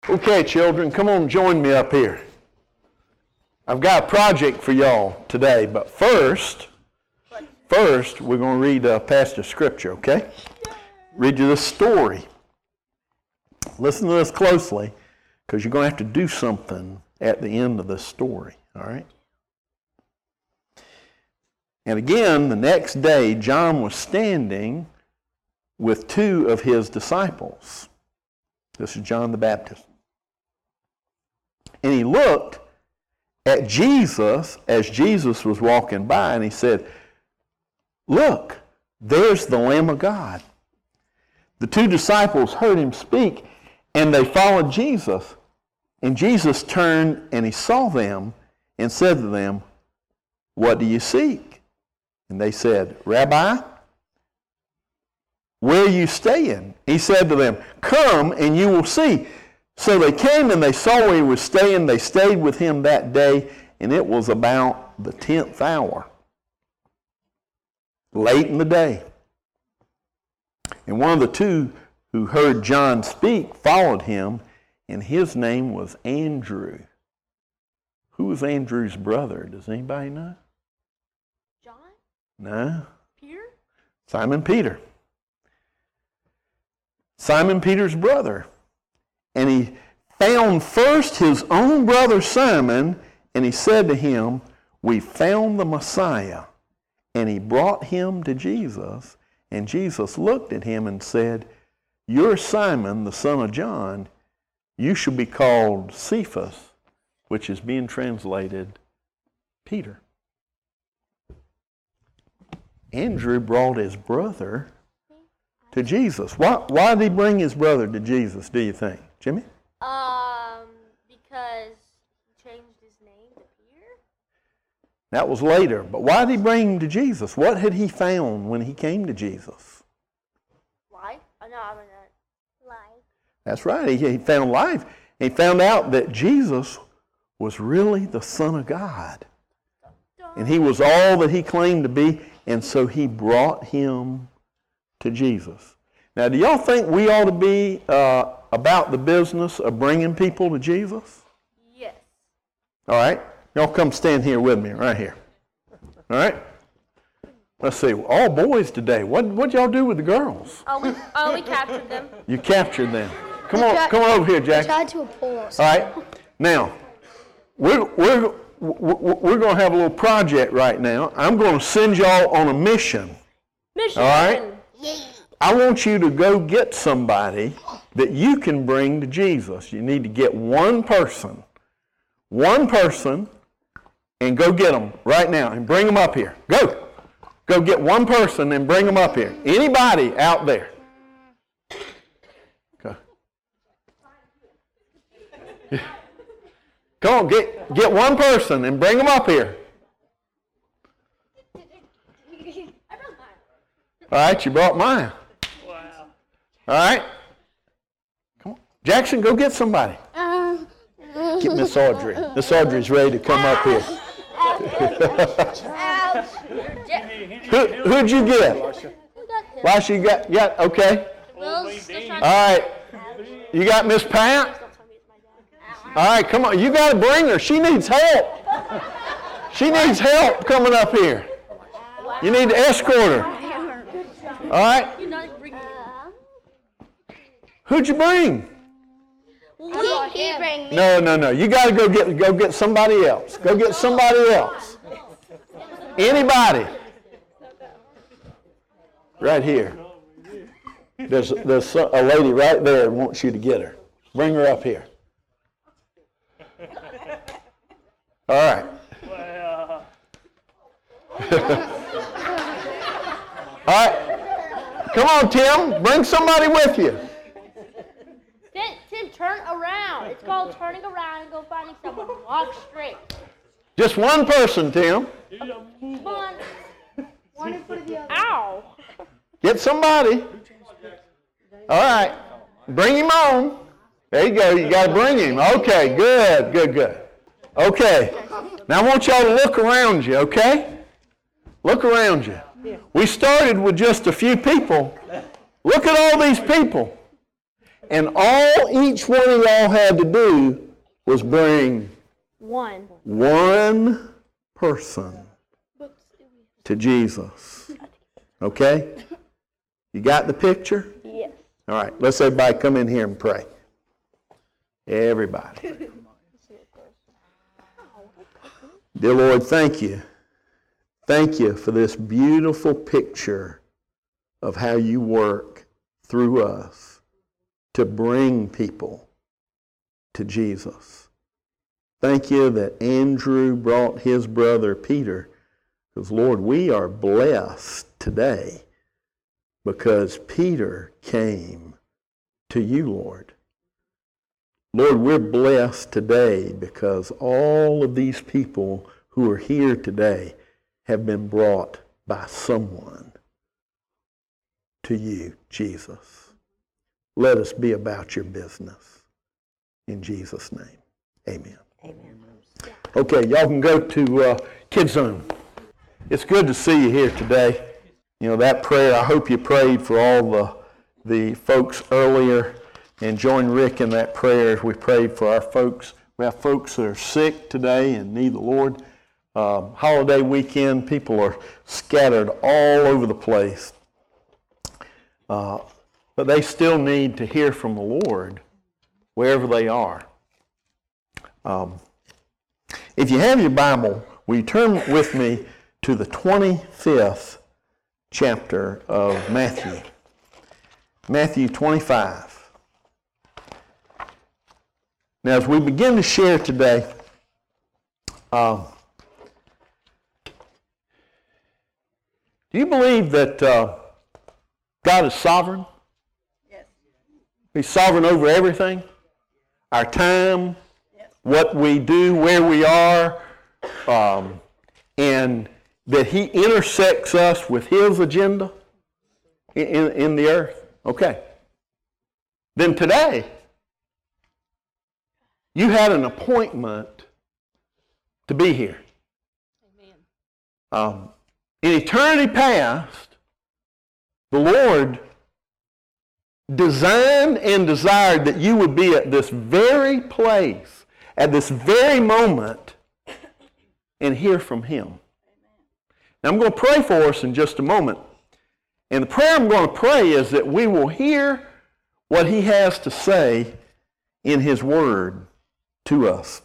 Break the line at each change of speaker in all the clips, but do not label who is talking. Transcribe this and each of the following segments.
Okay, children, come on, join me up here. I've got a project for y'all today, but first, we're going to read a passage of Scripture, okay? Read you this story. Listen to this closely, because you're going to have to do something at the end of this story, all right? And again, the next day, John was standing with two of his disciples. This is John the Baptist. And he looked at Jesus as Jesus was walking by, and he said, "Look, there's the Lamb of God." The two disciples heard him speak, and they followed Jesus. And Jesus turned and he saw them and said to them, "What do you seek?" And they said, "Rabbi, where are you staying?" He said to them, "Come and you will see." So they came and they saw where he was staying. They stayed with him that day, and it was about the 10th hour, late in the day. And one of the two who heard John speak followed him, and his name was Andrew. Who was Andrew's brother? Does anybody know?
John?
No.
Peter?
Simon Peter. Simon Peter's brother. And he found first his own brother Simon, and he said to him, "We found the Messiah." And he brought him to Jesus, and Jesus looked at him and said, "You're Simon, the son of John. You shall be called Cephas," which is being translated Peter. Andrew brought his brother to Jesus. Why did he bring his brother to Jesus, do you think? Jimmy?
Because he changed his name to Peter?
That was later. But why did he bring him to Jesus? What had he found when he came to Jesus?
Life? Life.
That's right. He found life. He found out that Jesus was really the Son of God. And he was all that he claimed to be, and so he brought him to Jesus. Now, do y'all think we ought to be about the business of bringing people to Jesus?
Yes.
All right. Y'all come stand here with me, right here. All right. Let's see. All boys today. What'd y'all do with the girls?
We captured them.
You captured them. Come on over here, Jack.
Tried to pull us.
All right. Now, we're going to have a little project right now. I'm going to send y'all on a mission.
Mission.
All right. I want you to go get somebody that you can bring to Jesus. You need to get one person, and go get them right now and bring them up here. Go get one person and bring them up here. Anybody out there? Go. Come on, get one person and bring them up here. All right, you brought mine.
Wow.
All right. Come on. Jackson, go get somebody. Get Miss Audrey. Miss Audrey's ready to come up here. Who'd you get? Lasha, you got okay. All right. You got Miss Pat? All right, come on. You got to bring her. She needs help. She needs help coming up here. You need to escort her. All right. Who'd you bring?
He bring me.
No. You got to go get somebody else. Go get somebody else. Anybody? Right here. There's a lady right there who wants you to get her. Bring her up here. All right. All right. Come on, Tim. Bring somebody with you.
Tim, turn around. It's called turning around and go finding someone. Walk straight.
Just one person, Tim.
Come on.
One in front of the other.
Ow.
Get somebody. All right. Bring him on. There you go. You got to bring him. Okay, good. Okay. Now I want y'all to look around you, okay? Look around you. We started with just a few people. Look at all these people. And all each one of y'all had to do was bring one person to Jesus. Okay? You got the picture?
Yes.
All right, let's everybody come in here and pray. Everybody. Dear Lord, thank you. Thank you for this beautiful picture of how you work through us to bring people to Jesus. Thank you that Andrew brought his brother Peter, because Lord, we are blessed today because Peter came to you, Lord. Lord, we're blessed today because all of these people who are here today have been brought by someone to you, Jesus. Let us be about your business. In Jesus' name, amen.
Amen.
Okay, y'all can go to Kids Zone. It's good to see you here today. You know, that prayer, I hope you prayed for all the folks earlier, and join Rick in that prayer as we prayed for our folks. We have folks that are sick today and need the Lord. Holiday weekend, people are scattered all over the place. But they still need to hear from the Lord wherever they are. If you have your Bible, will you turn with me to the 25th chapter of Matthew. Matthew 25. Now, as we begin to share today, do you believe that God is sovereign?
Yes.
He's sovereign over everything? Our time, what we do, where we are, and that He intersects us with His agenda in the earth? Okay. Then today, you had an appointment to be here. Amen. In eternity past, the Lord designed and desired that you would be at this very place, at this very moment, and hear from Him. Now I'm going to pray for us in just a moment. And the prayer I'm going to pray is that we will hear what He has to say in His Word to us.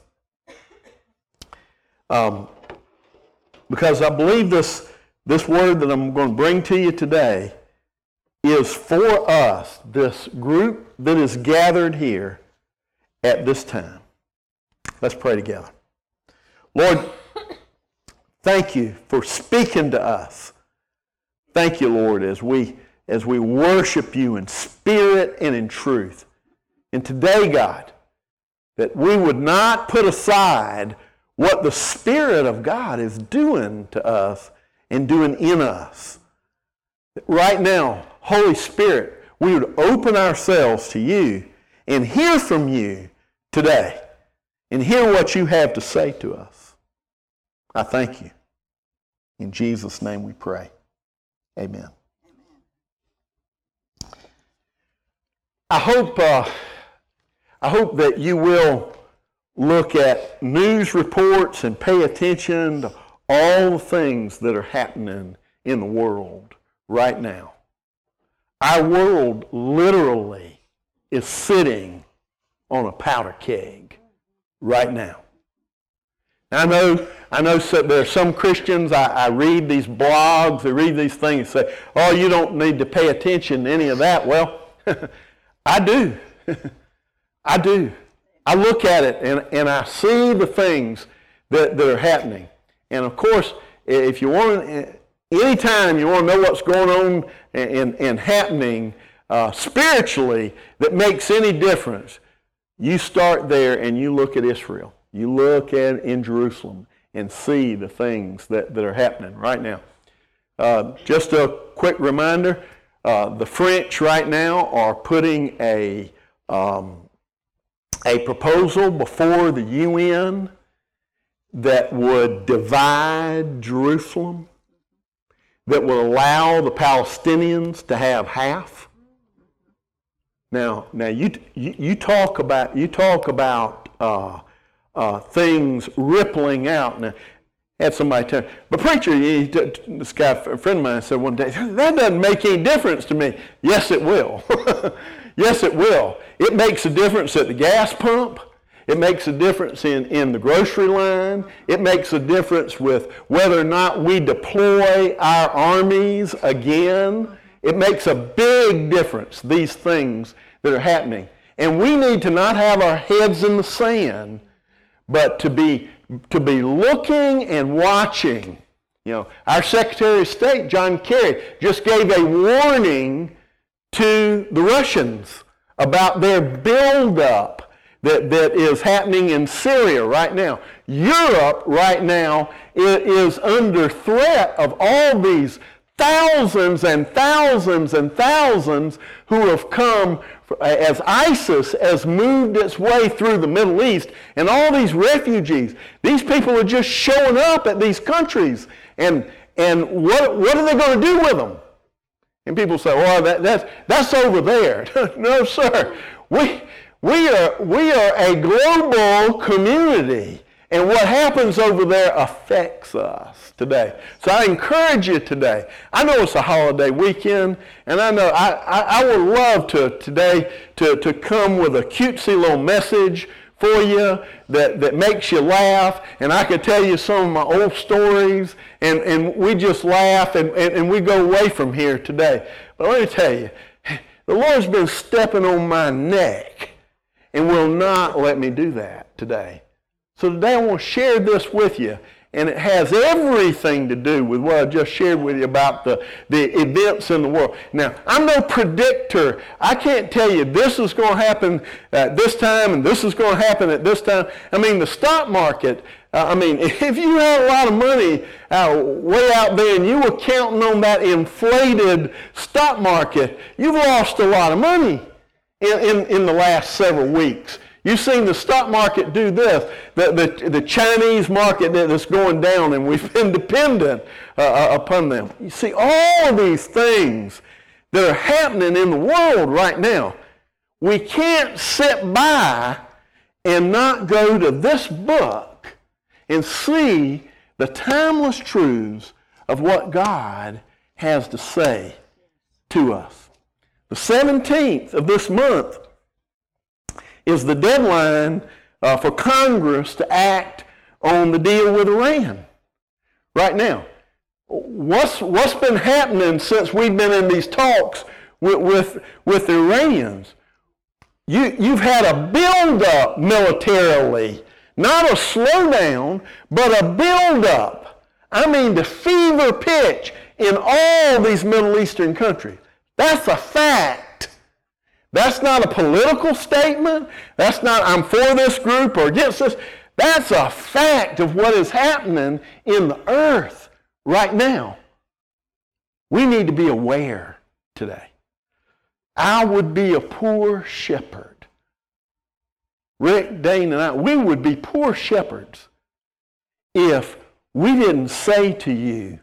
Because I believe this word that I'm going to bring to you today is for us, this group that is gathered here at this time. Let's pray together. Lord, thank you for speaking to us. Thank you, Lord, as we worship you in spirit and in truth. And today, God, that we would not put aside what the Spirit of God is doing to us and doing in us. That right now, Holy Spirit, we would open ourselves to you and hear from you today and hear what you have to say to us. I thank you. In Jesus' name we pray. Amen. I hope that you will look at news reports and pay attention to all the things that are happening in the world right now. Our world literally is sitting on a powder keg right now. I know there are some Christians, I read these blogs, I read these things and say, oh, you don't need to pay attention to any of that. Well, I do. I do. I look at it and I see the things that are happening. And of course, if you want, anytime you want to know what's going on and happening spiritually that makes any difference, you start there and you look at Israel. You look at in Jerusalem and see the things that are happening right now. Just a quick reminder, the French right now are putting a proposal before the UN that would divide Jerusalem, that would allow the Palestinians to have half. Now you talk about things rippling out. Now, I had somebody tell me, but preacher, this guy, a friend of mine said one day, that doesn't make any difference to me. Yes, it will. Yes, it will. It makes a difference at the gas pump. It makes a difference in the grocery line. It makes a difference with whether or not we deploy our armies again. It makes a big difference, these things that are happening. And we need to not have our heads in the sand, but to be looking and watching. You know, our Secretary of State, John Kerry, just gave a warning to the Russians about their buildup that is happening in Syria right now. Europe right now is under threat of all these thousands and thousands and thousands who have come as ISIS has moved its way through the Middle East, and all these refugees. These people are just showing up at these countries, and what are they going to do with them? And people say, well, that's over there. No, sir. We are a global community, and what happens over there affects us today. So I encourage you today. I know it's a holiday weekend, and I know I would love today to come with a cutesy little message for you that makes you laugh, and I could tell you some of my old stories, and we just laugh, and we go away from here today. But let me tell you, the Lord's been stepping on my neck and will not let me do that today. So today I want to share this with you, and it has everything to do with what I just shared with you about the events in the world. Now, I'm no predictor. I can't tell you this is going to happen at this time and this is going to happen at this time. I mean, the stock market, if you had a lot of money way out there and you were counting on that inflated stock market, you've lost a lot of money in the last several weeks. You've seen the stock market do this, the Chinese market that's going down, and we've been dependent upon them. You see, all of these things that are happening in the world right now, we can't sit by and not go to this book and see the timeless truths of what God has to say to us. The 17th of this month is the deadline for Congress to act on the deal with Iran right now. What's been happening since we've been in these talks with the Iranians? You've had a build-up militarily, not a slowdown, but a build-up. I mean, the fever pitch in all these Middle Eastern countries. That's a fact. That's not a political statement. That's not, I'm for this group or against this. That's a fact of what is happening in the earth right now. We need to be aware today. I would be a poor shepherd. Rick, Dane, and I, we would be poor shepherds if we didn't say to you,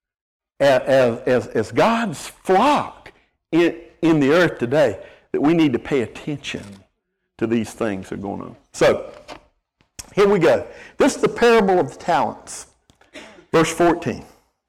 as God's flock in the earth today, that we need to pay attention to these things that are going on. So, here we go. This is the parable of the talents. Verse 14.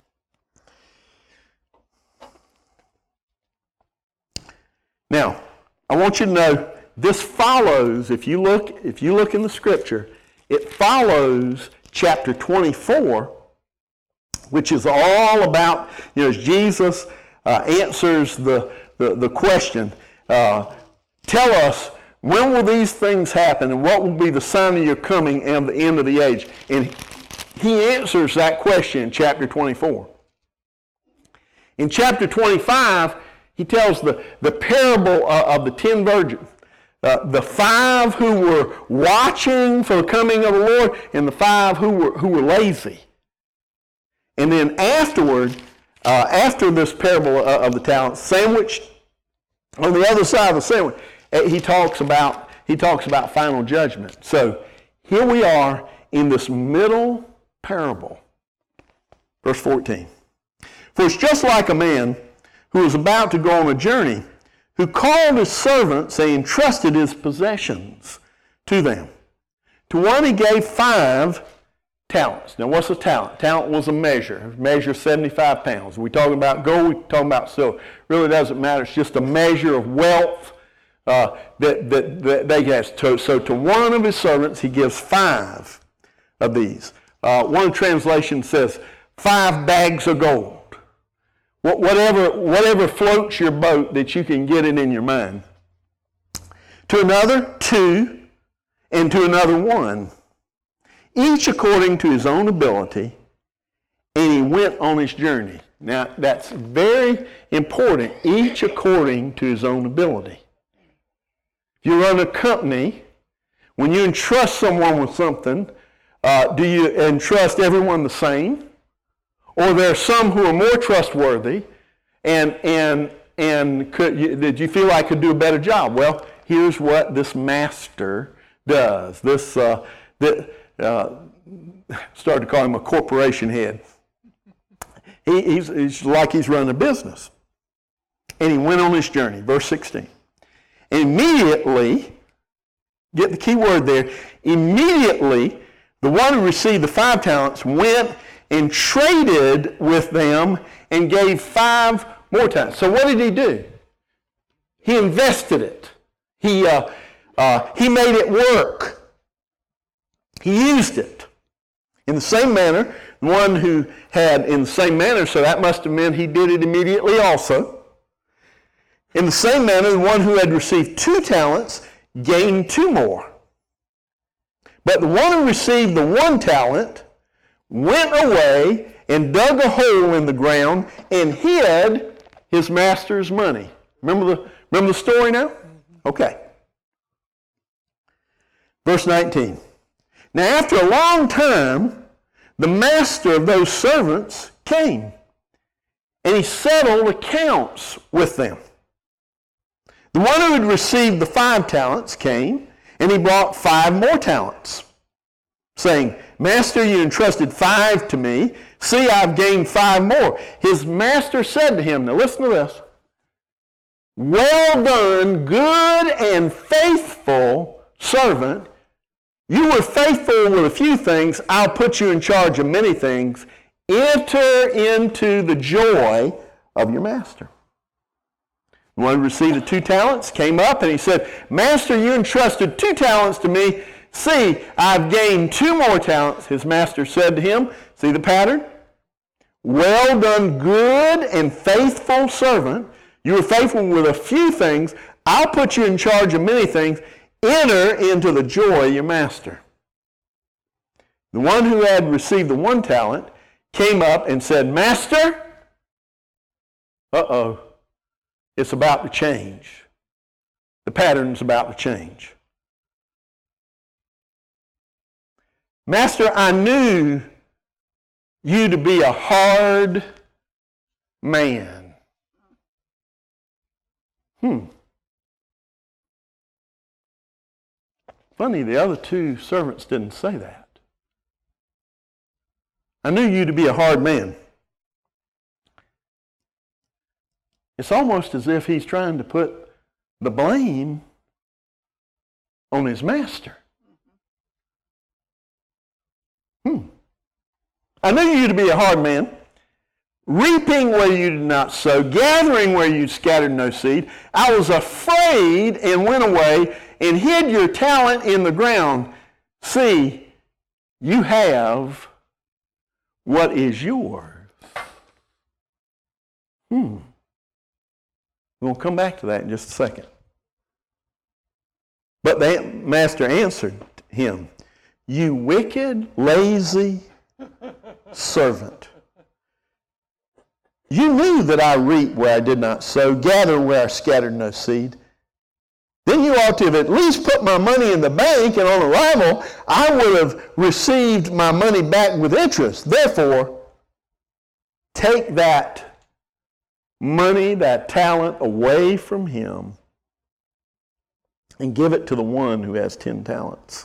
Now, I want you to know this follows, if you look in the scripture, it follows chapter 24, which is all about, as Jesus answers the question, tell us, when will these things happen and what will be the sign of your coming and the end of the age? And he answers that question in chapter 24. In chapter 25, he tells the parable of the 10 virgins. The 5 who were watching for the coming of the Lord and the 5 who were lazy. And then afterward, after this parable of the talents, sandwiched on the other side of the sandwich, he talks about final judgment. So here we are in this middle parable. Verse 14. For it's just like a man who is about to go on a journey, who called his servants and entrusted his possessions to them. To one he gave 5 talents. Now what's a talent? Talent was a measure. Measure 75 pounds. We talking about gold, we talking about silver. Really doesn't matter. It's just a measure of wealth that they had. So to one of his servants he gives 5 of these. One translation says 5 bags of gold. Whatever floats your boat that you can get it in your mind. To another 2, and to another 1. Each according to his own ability, and he went on his journey. Now, that's very important. Each according to his own ability. If you run a company, when you entrust someone with something, do you entrust everyone the same? Or there are some who are more trustworthy, and did you feel like could do a better job? Well, here's what this master does. This started to call him a corporation head. He's like he's running a business. And he went on his journey. Verse 16. Immediately, get the key word there, immediately the one who received the 5 talents went and traded with them and gave 5 more talents. So what did he do? He invested it. He made it work. He used it. In the same manner, the one who had in the same manner, so that must have meant he did it immediately also. In the same manner, the one who had received 2 talents gained 2 more. But the one who received the 1 talent went away and dug a hole in the ground and hid his master's money. Remember the story now? Okay. Verse 19. Now after a long time, the master of those servants came, and he settled accounts with them. The one who had received the 5 talents came, and he brought 5 more talents, saying, Master, you entrusted 5 to me. See, I've gained 5 more. His master said to him, now listen to this, well done, good and faithful servant. You were faithful with a few things. I'll put you in charge of many things. Enter into the joy of your master. The one who received the 2 talents came up and he said, Master, you entrusted 2 talents to me. See, I've gained 2 more talents. His master said to him, see the pattern? Well done, good and faithful servant. You were faithful with a few things. I'll put you in charge of many things. Enter into the joy of your master. The one who had received the 1 talent came up and said, Master, it's about to change. The pattern's about to change. Master, I knew you to be a hard man. Funny, the other 2 servants didn't say that. I knew you to be a hard man. It's almost as if he's trying to put the blame on his master. I knew you to be a hard man, reaping where you did not sow, gathering where you scattered no seed. I was afraid and went away and hid your talent in the ground. See, you have what is yours. We'll come back to that in just a second. But the master answered him, you wicked, lazy servant. You knew that I reap where I did not sow, gather where I scattered no seed. Then you ought to have at least put my money in the bank, and on arrival, I would have received my money back with interest. Therefore, take that money, that talent away from him, and give it to the one who has 10 talents.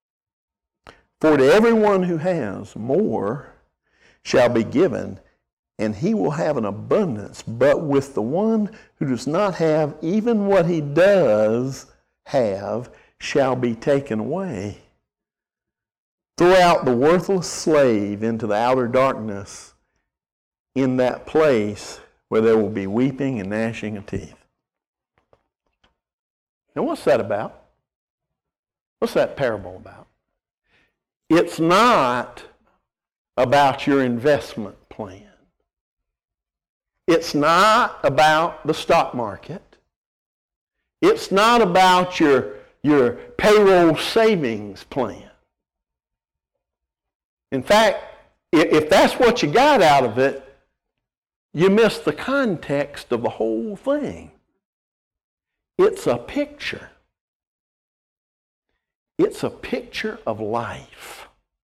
For to everyone who has, more shall be given, and he will have an abundance. But with the one who does not have, even what he does have shall be taken away. Throw out the worthless slave into the outer darkness, in that place where there will be weeping and gnashing of teeth. Now, what's that about? What's that parable about? It's not about your investment plan. It's not about the stock market. It's not about your payroll savings plan. In fact, if that's what you got out of it, you miss the context of the whole thing. It's a picture. It's a picture of life.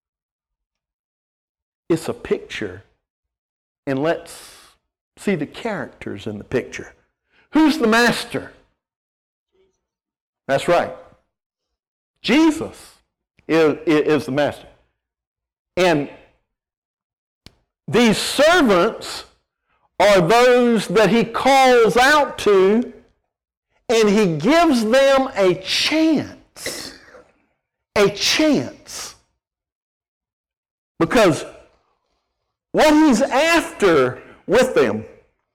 It's a picture, and let's see the characters in the picture. Who's the master? That's right. Jesus is the master. And these servants are those that he calls out to, and he gives them a chance. A chance. Because what he's after with them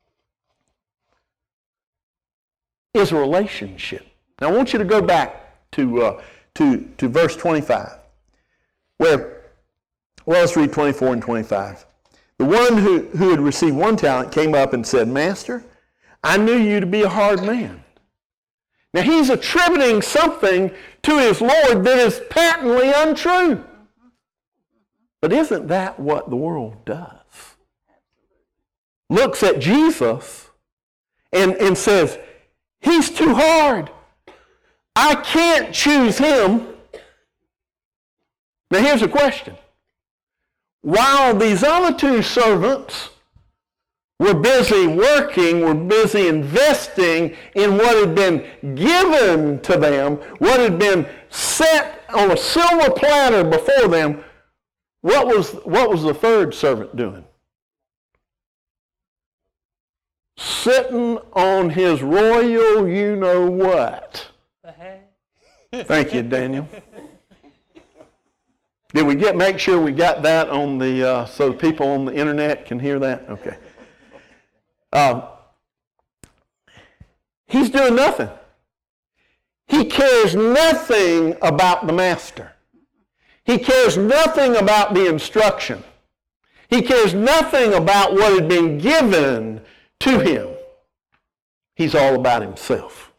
is a relationship. Now I want you to go back to verse 25, where, well, let's read 24 and 25. The one who had received 1 talent came up and said, Master, I knew you to be a hard man. Now he's attributing something to his Lord that is patently untrue. But isn't that what the world does? Looks at Jesus and says, he's too hard. I can't choose him. Now here's a question. While these other 2 servants were busy working, were busy investing in what had been given to them, what had been set on a silver platter before them, what was the 3rd servant doing? Sitting on his royal you-know-what. Thank you, Daniel. Did we make sure we got that on the, so people on the internet can hear that? Okay. He's doing nothing. He cares nothing about the master. He cares nothing about the instruction. He cares nothing about what had been given to him. He's all about himself.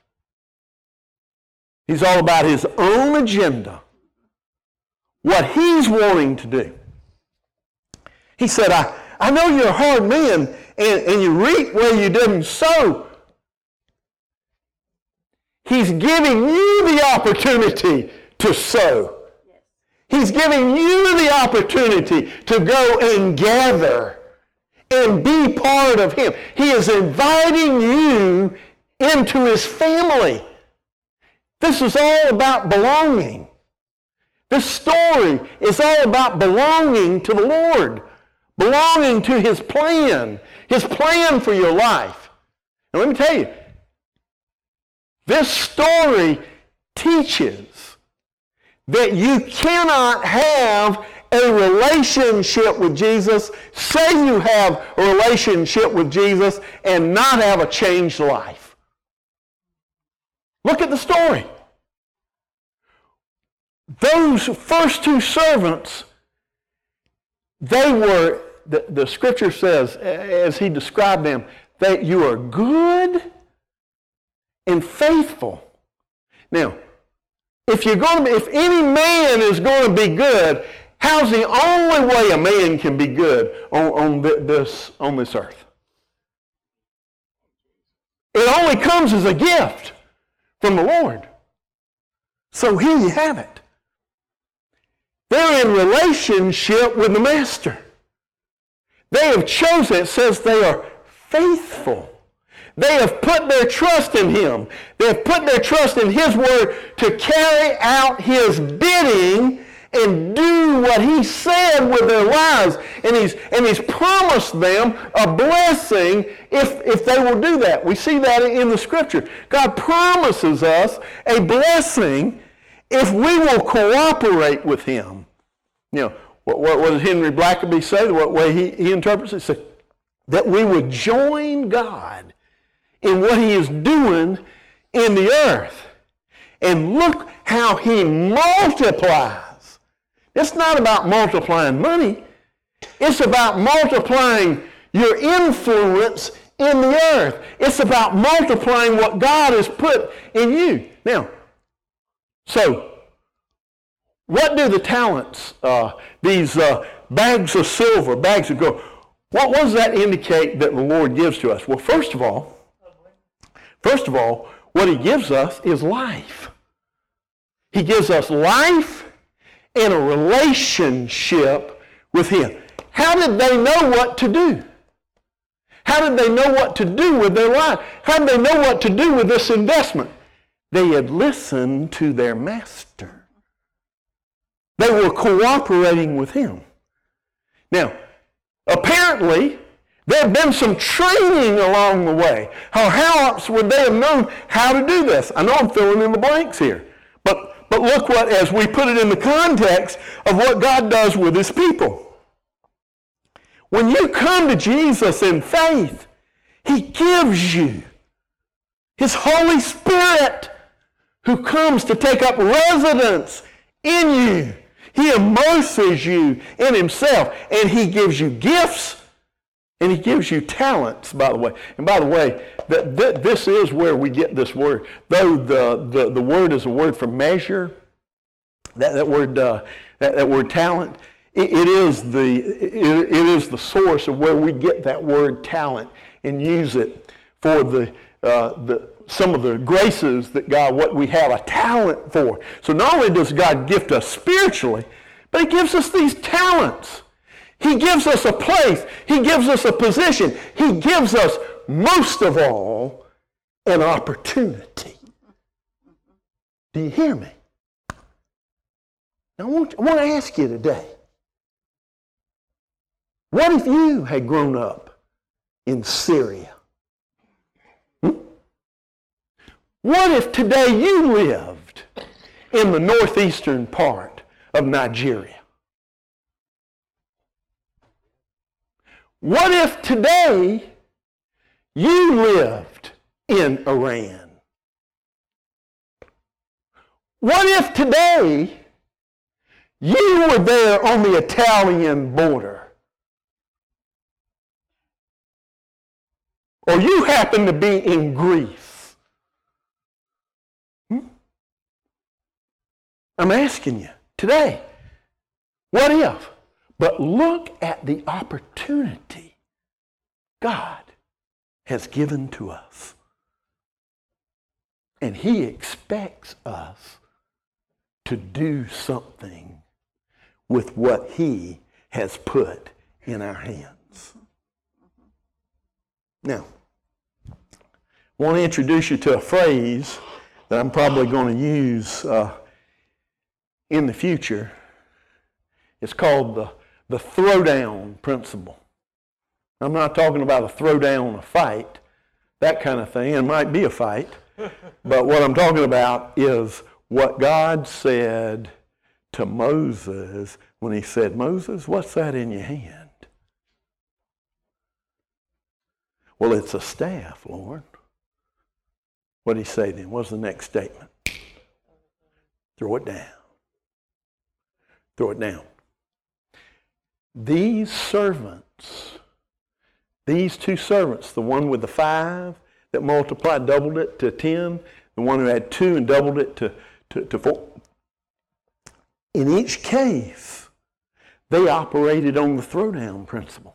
He's all about his own agenda. What he's wanting to do. He said, I know you're a hard man and you reap where you didn't sow. He's giving you the opportunity to sow. He's giving you the opportunity to go and gather and be part of him. He is inviting you into his family. This is all about belonging. This story is all about belonging to the Lord, belonging to his plan for your life. And let me tell you, this story teaches that you cannot have a relationship with Jesus, say you have a relationship with Jesus, and not have a changed life. Look at the story. Those first 2 servants, they were, the scripture says, as he described them, that you are good and faithful. Now, if any man is going to be good, how's the only way a man can be good on this earth? It only comes as a gift from the Lord. So here you have it. They're in relationship with the Master. They have chosen, it says they are faithful. They have put their trust in him. They have put their trust in his word to carry out his bidding and do what he said with their lives. And he's promised them a blessing if they will do that. We see that in the Scripture. God promises us a blessing if we will cooperate with him. You know, what does Henry Blackaby say? What way he interprets it? He said that we would join God in what he is doing in the earth. And look how he multiplies. It's not about multiplying money. It's about multiplying your influence in the earth. It's about multiplying what God has put in you. Now, so, what do the talents, these bags of silver, bags of gold, what does that indicate that the Lord gives to us? Well, first of all, what he gives us is life. He gives us life and a relationship with him. How did they know what to do? How did they know what to do with their life? How did they know what to do with this investment? They had listened to their master. They were cooperating with him. Now, apparently, there had been some training along the way. How else would they have known how to do this? I know I'm filling in the blanks here. But look what, as we put it in the context of what God does with his people. When you come to Jesus in faith, he gives you his Holy Spirit who comes to take up residence in you. He immerses you in himself, and he gives you gifts, and he gives you talents, by the way. And by the way, this is where we get this word. Though the word is a word for measure, that word talent, it is the source of where we get that word talent and use it for some of the graces that God, what we have a talent for. So not only does God gift us spiritually, but he gives us these talents. He gives us a place. He gives us a position. He gives us, most of all, an opportunity. Do you hear me? Now, I want to ask you today, what if you had grown up in Syria? What if today you lived in the northeastern part of Nigeria? What if today you lived in Iran? What if today you were there on the Italian border? Or you happen to be in Greece? I'm asking you today, what if? But look at the opportunity God has given to us. And he expects us to do something with what he has put in our hands. Now, I want to introduce you to a phrase that I'm probably going to use in the future. It's called the throwdown principle. I'm not talking about a throwdown, a fight, that kind of thing. It might be a fight. But what I'm talking about is what God said to Moses when he said, Moses, what's that in your hand? Well, it's a staff, Lord. What did he say then? What's the next statement? Throw it down. Throw it down. These servants, these two servants, the one with the 5 that multiplied, doubled it to 10, the one who had 2 and doubled it to 4. In each case, they operated on the throwdown principle.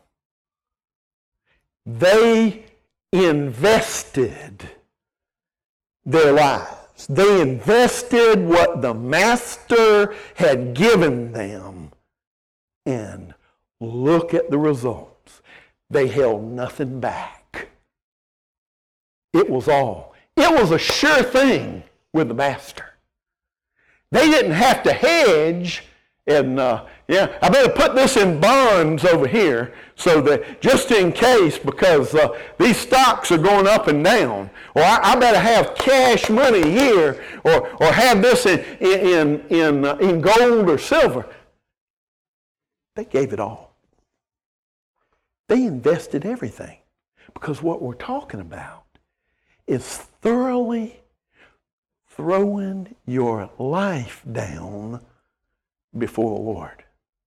They invested their lives. They invested what the master had given them. And look at the results. They held nothing back. It was all. It was a sure thing with the master. They didn't have to hedge And yeah, I better put this in bonds over here so that just in case, because these stocks are going up and down, or I better have cash money here, or have this in gold or silver. They gave it all. They invested everything, because what we're talking about is thoroughly throwing your life down before the Lord.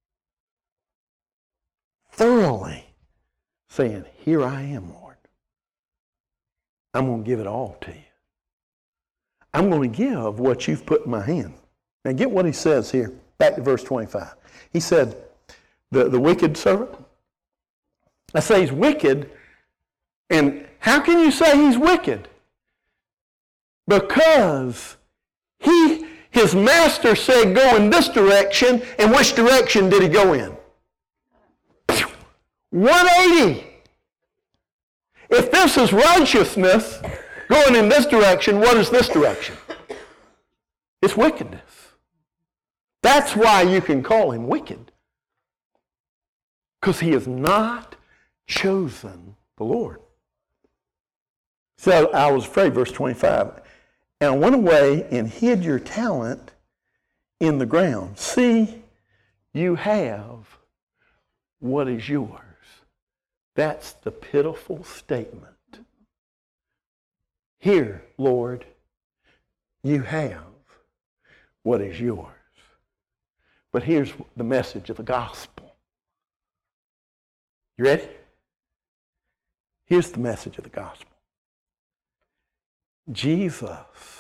Thoroughly saying, here I am, Lord. I'm going to give it all to you. I'm going to give what you've put in my hand. Now get what he says here. Back to verse 25. He said, the wicked servant. I say he's wicked. And how can you say he's wicked? Because his master said go in this direction, and which direction did he go in? 180. If this is righteousness going in this direction, what is this direction? It's wickedness. That's why you can call him wicked. Because he has not chosen the Lord. So I was afraid, verse 25, and I went away and hid your talent in the ground. See, you have what is yours. That's the pitiful statement. Here, Lord, you have what is yours. But here's the message of the gospel. You ready? Here's the message of the gospel. Jesus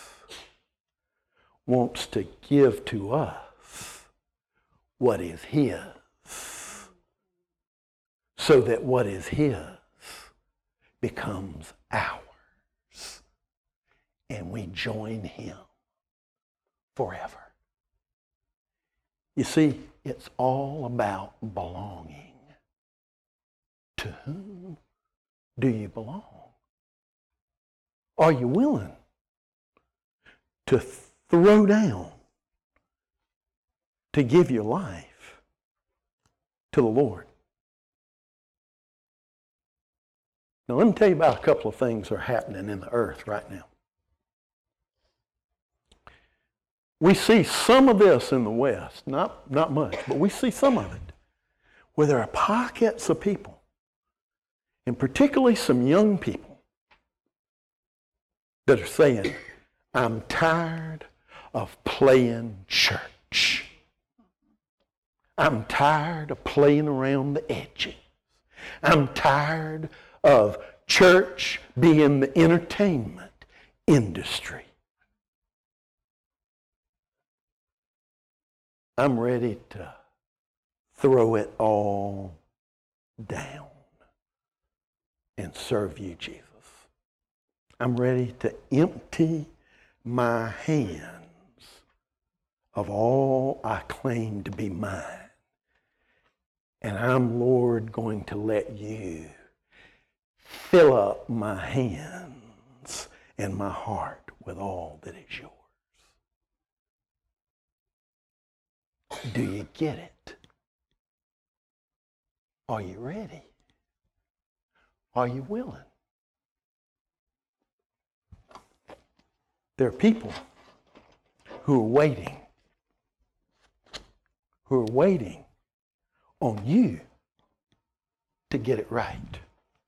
wants to give to us what is his, so that what is his becomes ours, and we join him forever. You see, it's all about belonging. To whom do you belong? Are you willing to throw down, to give your life to the Lord? Now let me tell you about a couple of things that are happening in the earth right now. We see some of this in the West, not much, but we see some of it, where there are pockets of people, and particularly some young people, that are saying, I'm tired of playing church. I'm tired of playing around the edges. I'm tired of church being the entertainment industry. I'm ready to throw it all down and serve you, Jesus. I'm ready to empty my hands of all I claim to be mine. And I'm, Lord, going to let you fill up my hands and my heart with all that is yours. Do you get it? Are you ready? Are you willing? There are people who are waiting on you to get it right.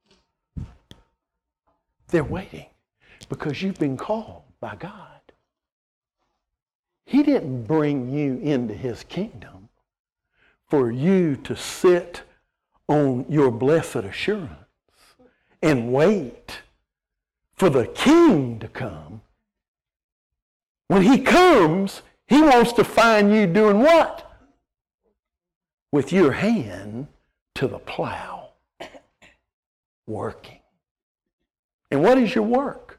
They're waiting because you've been called by God. He didn't bring you into his kingdom for you to sit on your blessed assurance and wait for the king to come. When he comes, he wants to find you doing what? With your hand to the plow, working. And what is your work?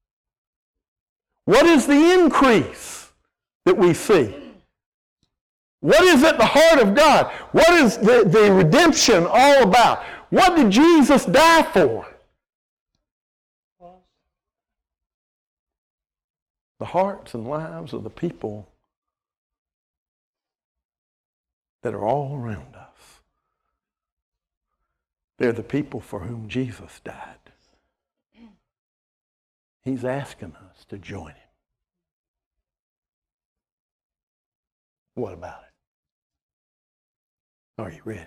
What is the increase that we see? What is at the heart of God? What is the redemption all about? What did Jesus die for? The hearts and lives of the people that are all around us. They're the people for whom Jesus died. He's asking us to join him. What about it? Are you ready?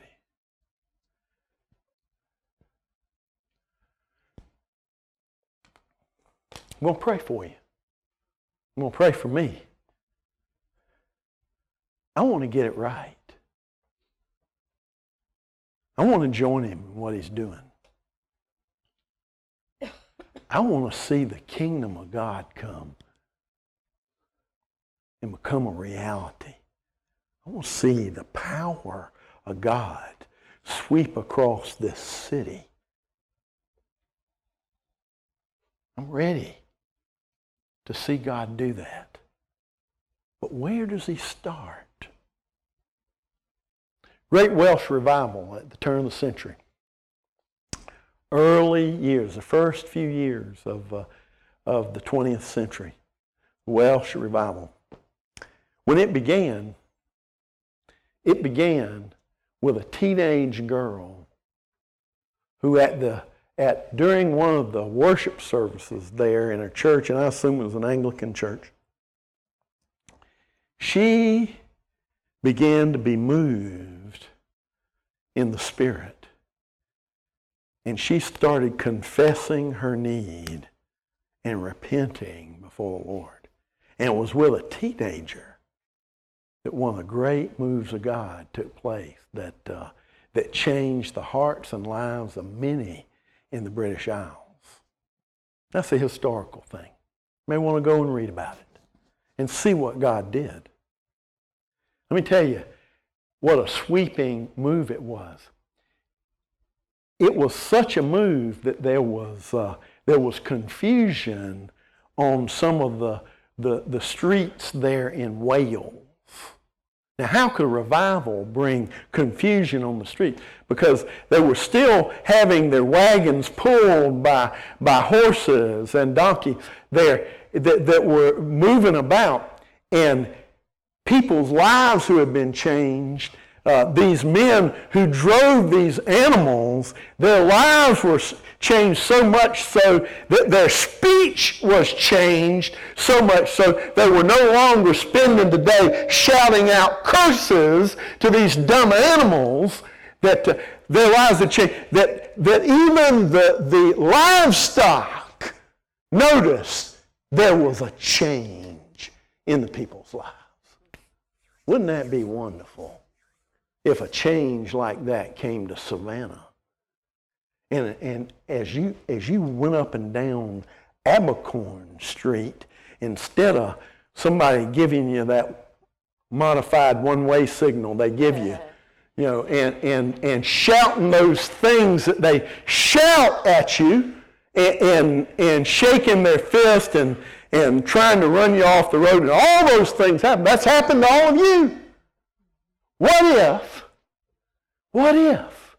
I'm going to pray for you. I'm going to pray for me. I want to get it right. I want to join him in what he's doing. I want to see the kingdom of God come and become a reality. I want to see the power of God sweep across this city. I'm ready to see God do that. But where does he start? Great Welsh revival at the turn of the century. Early years, the first few years of the 20th century. Welsh revival. When it began with a teenage girl who during one of the worship services there in a church, and I assume it was an Anglican church, she began to be moved in the Spirit. And she started confessing her need and repenting before the Lord. And it was with a teenager that one of the great moves of God took place that changed the hearts and lives of many in the British Isles. That's a historical thing. You may want to go and read about it and see what God did. Let me tell you what a sweeping move it was. It was such a move that there was confusion on some of the streets there in Wales. Now, how could a revival bring confusion on the street? Because they were still having their wagons pulled by horses and donkeys there that were moving about, and people's lives who had been changed. These men who drove these animals, their lives were changed so much so that their speech was changed so much so they were no longer spending the day shouting out curses to these dumb animals, that their lives had changed. That even the livestock noticed there was a change in the people's lives. Wouldn't that be wonderful if a change like that came to Savannah? And as you went up and down Abercorn Street, instead of somebody giving you that modified one-way signal they give you, and shouting those things that they shout at you, and shaking their fist and trying to run you off the road, and all those things happen. That's happened to all of you. What if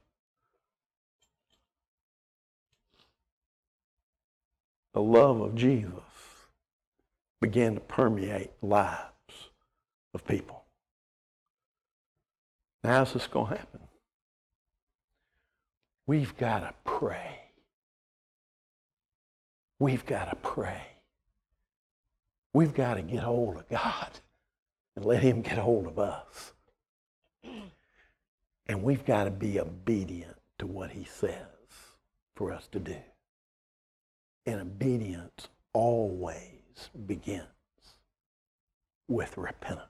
the love of Jesus began to permeate the lives of people? Now, how's this going to happen? We've got to pray. We've got to pray. We've got to get hold of God and let him get hold of us. And we've got to be obedient to what he says for us to do. And obedience always begins with repentance.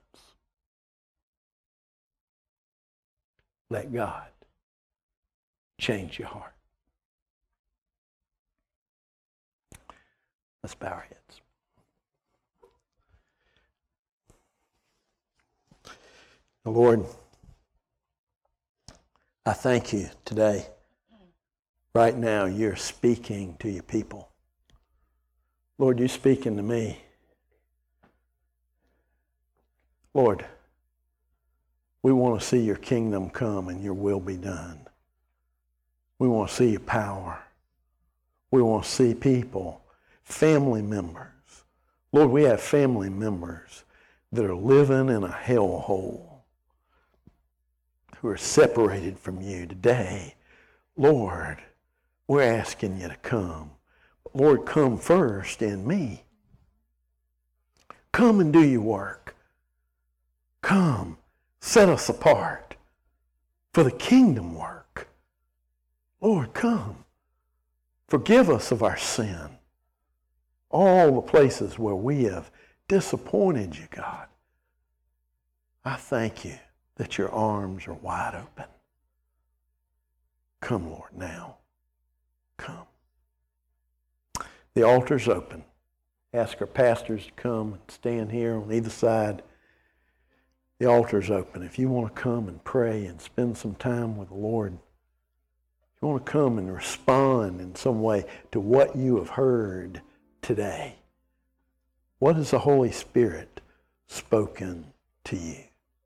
Let God change your heart. Let's bow our heads. Lord, I thank you today. Right now, you're speaking to your people. Lord, you're speaking to me. Lord, we want to see your kingdom come and your will be done. We want to see your power. We want to see people, family members. Lord, we have family members that are living in a hellhole. who are separated from you today, Lord, we're asking you to come. Lord, come first in me. Come and do your work. Come, set us apart for the kingdom work. Lord, come. Forgive us of our sin. All the places where we have disappointed you, God. I thank you that your arms are wide open. Come, Lord, now. Come. The altar's open. Ask our pastors to come and stand here on either side. The altar's open. If you want to come and pray and spend some time with the Lord, if you want to come and respond in some way to what you have heard today, what has the Holy Spirit spoken to you?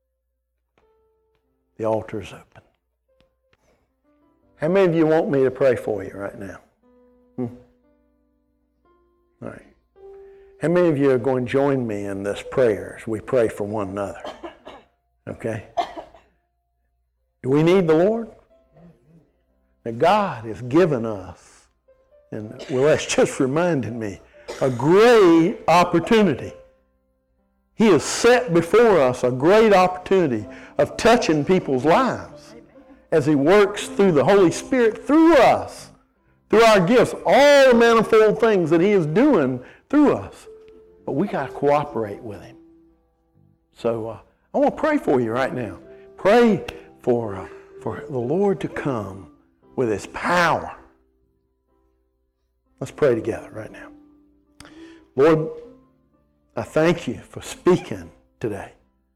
The altar's open. How many of you want me to pray for you right now? All right. How many of you are going to join me in this prayer as we pray for one another? Okay? Do we need the Lord? Now God has given us, and well, that's just reminded me, a great opportunity. He has set before us a great opportunity of touching people's lives as He works through the Holy Spirit through us, through our gifts, all the manifold things that He is doing through us. But we got to cooperate with Him. So I want to pray for you right now. Pray for the Lord to come with His power. Let's pray together right now. Lord, I thank you for speaking today.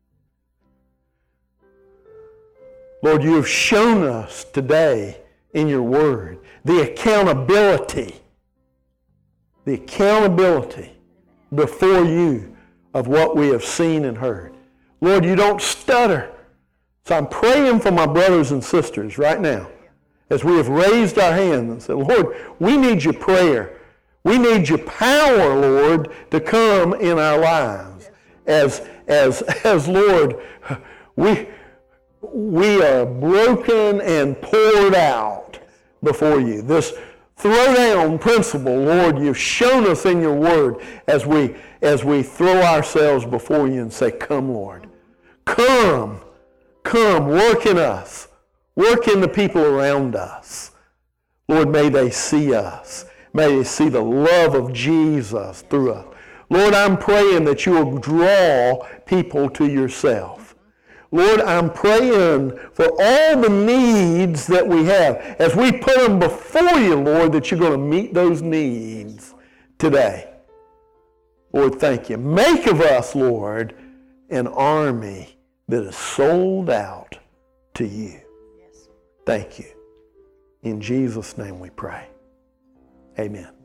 Lord, you have shown us today in your word the accountability before you of what we have seen and heard. Lord, you don't stutter. So I'm praying for my brothers and sisters right now as we have raised our hands and said, Lord, we need your prayer. We need your power, Lord, to come in our lives. As Lord, we are broken and poured out before you. This throwdown principle, Lord, you've shown us in your word as we throw ourselves before you and say, come, Lord. Come, work in us. Work in the people around us. Lord, may they see us. May they see the love of Jesus through us. Lord, I'm praying that you will draw people to yourself. Lord, I'm praying for all the needs that we have. As we put them before you, Lord, that you're going to meet those needs today. Lord, thank you. Make of us, Lord, an army that is sold out to you. Thank you. In Jesus' name we pray. Amen.